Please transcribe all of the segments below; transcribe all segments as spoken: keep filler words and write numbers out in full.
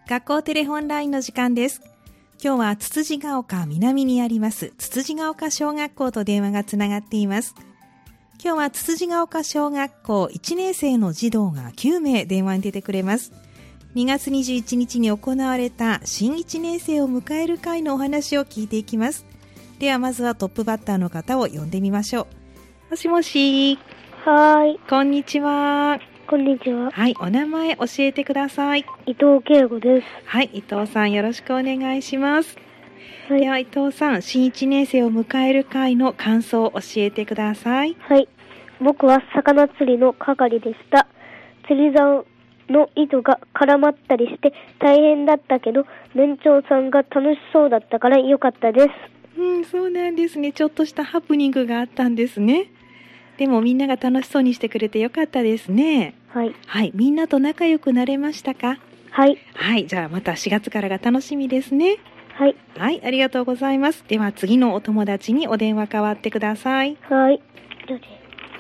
学校テレホンラインの時間です。今日はつつじが丘南にありますつつじが丘小学校と電話がつながっています。今日はつつじが丘小学校いちねん生の児童がきゅうめい電話に出てくれます。にがつにじゅういちにちに行われた新いちねん生を迎える会のお話を聞いていきます。ではまずはトップバッターの方を呼んでみましょう。もしもし。 はい。 こんにちは。 こんにちは。 はい、お名前教えてください。 伊藤圭吾です。 はい、伊藤さんよろしくお願いします。 はい、 では伊藤さん、新いちねん生を迎える会の感想を教えてください。 はい。僕は魚釣りの係でした。釣り竿の糸が絡まったりして大変だったけど、年長さんが楽しそうだったから良かったです。 うん、そうなんですね。ちょっとしたハプニングがあったんですね。でもみんなが楽しそうにしてくれてよかったですね。 はい。 はい、みんなと仲良くなれましたか？ はい。 はい、じゃあまたしがつからが楽しみですね。 はい。 はい、ありがとうございます。では次のお友達にお電話代わってください。 はい。どうぞ。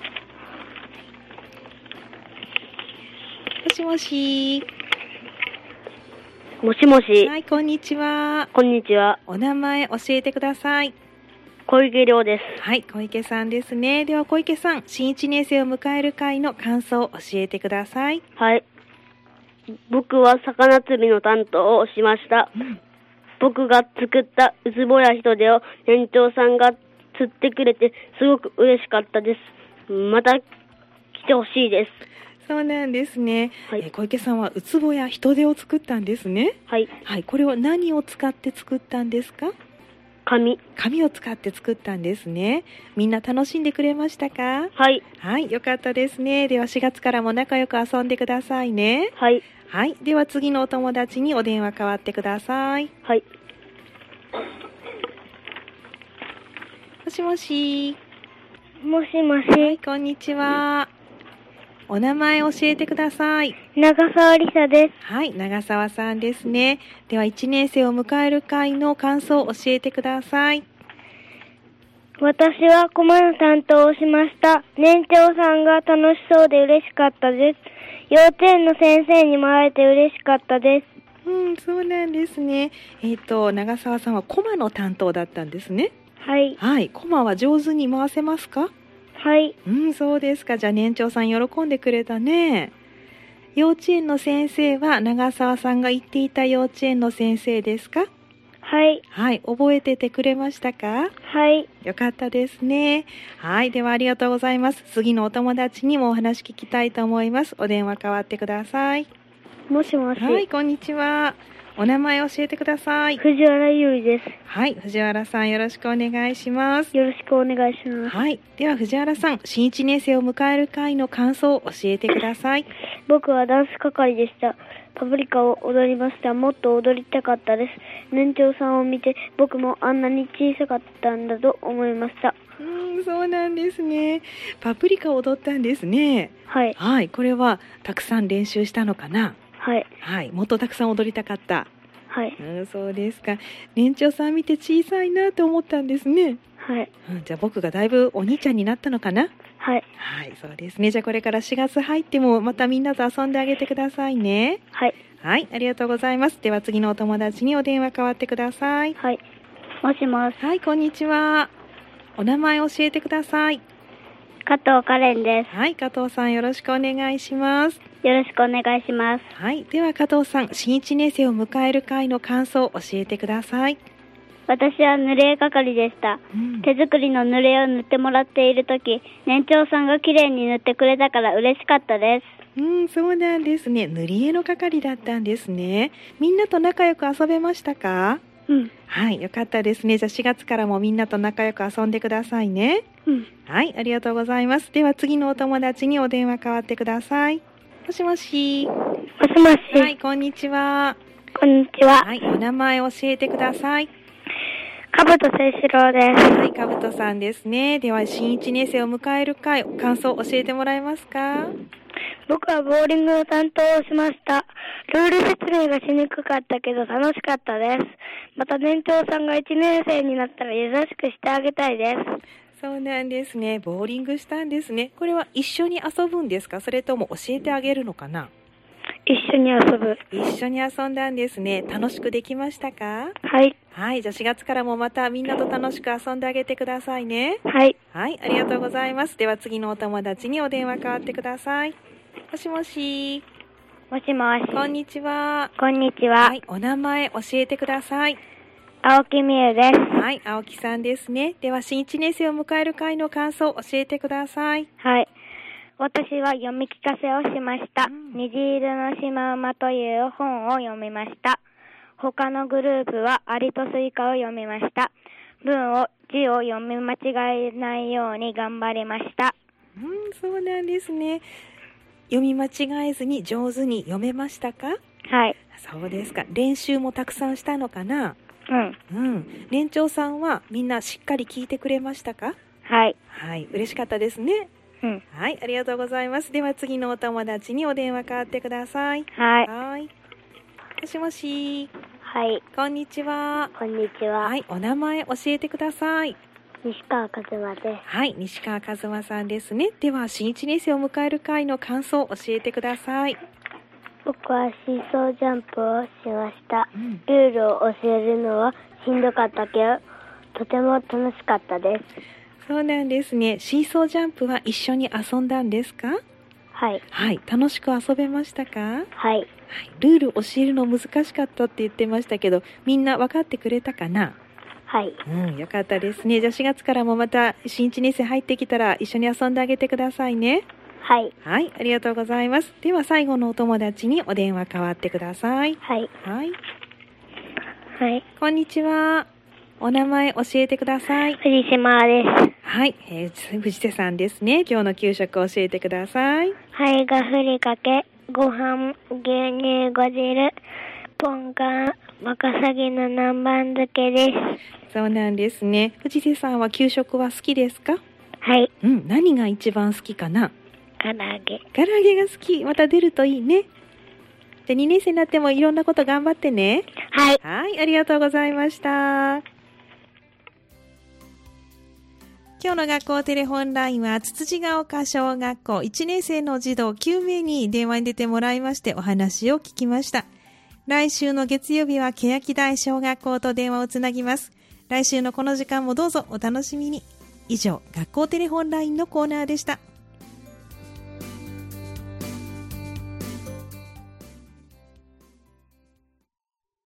もしもし。 もしもし。 はい、こんにちは。 こんにちは。 お名前教えてください。 小池亮です。 はい、小池さんですね。では小池さん、新いちねん生を迎える会の感想を教えてください。 はい。僕は魚釣りの担当をしました。うん、僕が作ったウツボやヒトデを年長さんが釣ってくれてすごく嬉しかったです。また来てほしいです。 そうなんですね。 はい、 えー、小池さんはウツボやヒトデを作ったんですね。 はい。 はい、これは何を使って作ったんですか？ 紙。 紙を使って作ったんですね。みんな楽しんでくれましたか？ はい。 はい、よかったですね。ではしがつからも仲良く遊んでくださいね。 はい。 はい、では次のお友達にお電話代わってください。 はい。 もしもし。 もしもし。 はい、こんにちは。お名前教えてください。 長澤りさです。 はい、長澤さんですね。ではいちねん生を迎える会の感想を教えてください。 私はコマの担当をしました。年長さんが楽しそうで嬉しかったです。幼稚園の先生にも会えて嬉しかったです。 うん、そうなんですね。えっと、長澤さんはコマの担当だったんですね。 はい。 はい、コマは上手に回せますか？ はい。 うん、そうですか。じゃあ年長さん喜んでくれたね。幼稚園の先生は長澤さんが行っていた幼稚園の先生ですか？ はい。 はい、覚えててくれましたか？ はい。 よかったですね。はい、ではありがとうございます。次のお友達にもお話聞きたいと思います。お電話代わってください。 もしもし。 はい、こんにちは。お名前教えてください。 藤原優衣です。 はい、藤原さんよろしくお願いします。 よろしくお願いします。 はい、では藤原さん、新いちねん生を迎える会の感想を教えてください。 僕はダンス係でした。パプリカを踊りました。もっと踊りたかったです。年長さんを見て僕もあんなに小さかったんだと思いました。 うん、そうなんですね。パプリカを踊ったんですね。 はい。 はい、これはたくさん練習したのかな？ はい。 はい、もっとたくさん踊りたかった。 はい。 うん、そうですか。年長さん見て小さいなと思ったんですね。 はい。 うん、じゃあ僕がだいぶお兄ちゃんになったのかな？ はい。 はい、そうですね。じゃあこれからしがつ入ってもまたみんなと遊んであげてくださいね。 はい。 はい、ありがとうございます。では次のお友達にお電話代わってください。 はい。もしもし。 はい、こんにちは。お名前教えてください。 加藤かれんです。 はい、加藤さんよろしくお願いします。 よろしくお願いします。 はい、では加藤さん、新いちねん生を迎える会の感想を教えてください。 私は塗れ絵係でした、うん、手作りの塗れ絵を塗ってもらっているとき、年長さんが綺麗に塗ってくれたから嬉しかったです。 うん、そうなんですね。塗り絵の係だったんですね。みんなと仲良く遊べましたか？ うん。 はい、よかったですね。じゃあしがつからもみんなと仲良く遊んでくださいね。 うん。 はい、ありがとうございます。では次のお友達にお電話代わってください。もしもし。 もしもし。 はい、こんにちは。 こんにちは。 はい、お名前教えてください。 かぶとせいしろうです。 はい、かぶとさんですね。では新いちねん生を迎える会、感想を教えてもらえますか？ 僕はボーリングの担当をしました。ルール説明がしにくかったけど楽しかったです。また年長さんがいちねん生になったら優しくしてあげたいです。 そうなんですね。ボーリングしたんですね。これは一緒に遊ぶんですか？それとも教えてあげるのかな？ 一緒に遊ぶ。 一緒に遊んだんですね。楽しくできましたか？ はい。 はい。じゃあしがつからもまたみんなと楽しく遊んであげてくださいね。 はい。 はい。ありがとうございます。では次のお友達にお電話代わってください。もしもし。 もしもし。 こんにちは。 こんにちは。 はい。お名前教えてください。 青木美優です。 はい。青木さんですね。では新いちねん生を迎える会の感想を教えてください。 はい。私は読み聞かせをしました。うん、虹色のシマウマという本を読みました。他のグループはアリとスイカを読みました。文を、字を読み間違えないように頑張りました。 うん、そうなんですね。読み間違えずに上手に読めましたか？ はい。 そうですか。練習もたくさんしたのかな？ うん。 うん。年長さんはみんなしっかり聞いてくれましたか？ はい。 はい。嬉しかったですね。 うん、 はい、ありがとうございます。では次のお友達にお電話代わってください。 はい。 はい。もしもし。 はい。 こんにちは。 こんにちは。 はい、お名前教えてください。 西川和馬です。 はい、西川和馬さんですね。では新いちねん生を迎える会の感想を教えてください。 僕はシーソージャンプをしました。 うん、 ルールを教えるのはしんどかったけど、とても楽しかったです。 そうなんですね。シーソージャンプは一緒に遊んだんですか？ はい。 はい。楽しく遊べましたか？はい。 はい。 ルール教えるの難しかったって言ってましたけど、みんな分かってくれたかな？ はい。 うん、よかったですね。じゃあしがつからもまた新いちねん生入ってきたら一緒に遊んであげてくださいね。 はい。 はい。ありがとうございます。では最後のお友達にお電話代わってください。 はい。 はい。 はい。 こんにちは。お名前教えてください。 藤島です。 はい、えー、藤瀬さんですね。今日の給食教えてください。 はいがふりかけ、ご飯、牛乳ご汁、ポンカン、ワカサギの南蛮漬けです。 そうなんですね。藤瀬さんは給食は好きですか？ はい。 うん、何が一番好きかな？ 唐揚げ。 唐揚げが好き。また出るといいね。じゃあにねん生になってもいろんなこと頑張ってね。 はい。 はい、ありがとうございました。今日の学校テレホンラインはつつじが丘小学校いちねん生の児童きゅうめいに電話に出てもらいましてお話を聞きました。来週の月曜日は欅台小学校と電話をつなぎます。来週のこの時間もどうぞお楽しみに。以上、学校テレホンラインのコーナーでした。